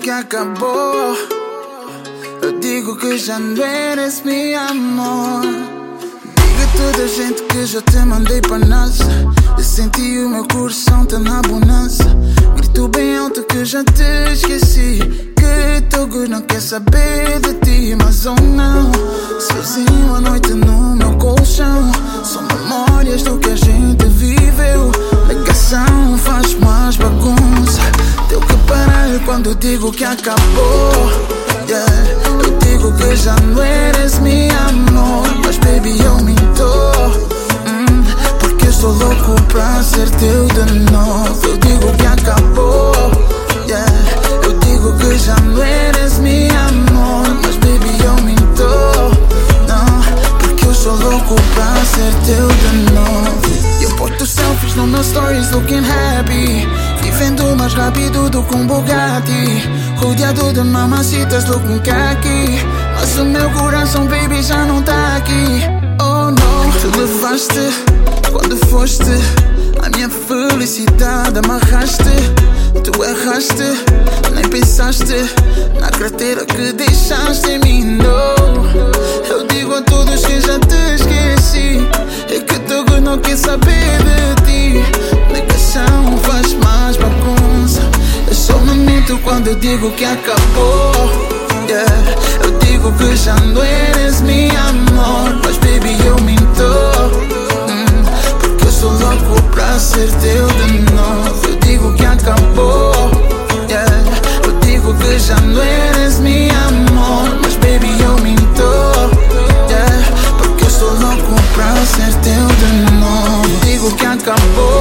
que acabou. Eu digo que já não eres meu amor. Diga a toda a gente que já te mandei para nós. Eu senti o meu coração tá na bonança. Grito bem alto que já te esqueci, que teu good não quer saber de ti. Mas ou não, sozinho à noite no meu colchão. São memórias do que a gente viveu. Ligação faz mais bagunça. Deu que parar quando digo que acabou. Yeah. Eu digo que já não eres meu amor, mas baby eu minto, porque eu sou louco pra ser teu de novo. Eu digo que acabou. Yeah. Eu digo que já não eres meu amor, mas baby eu minto, não, porque eu sou louco pra ser teu de novo. Eu boto selfies no meus stories looking happy, vivendo mais rápido do que um Bugatti, rodeado de mamacitas looking khaki. Mas o meu coração, baby, já não tá aqui. Oh não, tu levaste quando foste a minha felicidade, amarraste. Tu erraste, nem pensaste na carteira que deixaste em mim. No, eu digo a todos que já te esqueci, é que teu good não quer saber de ti. Ligação faz mais bagunça. Eu só me minto quando eu digo que acabou. Yeah. Eu digo que já não eres meu amor, mas baby eu minto, porque eu sou louco pra ser teu de novo. Eu digo que acabou. Yeah. Eu digo que já não eres meu amor, mas baby eu minto, yeah, porque eu sou louco pra ser teu de novo. Eu digo que acabou.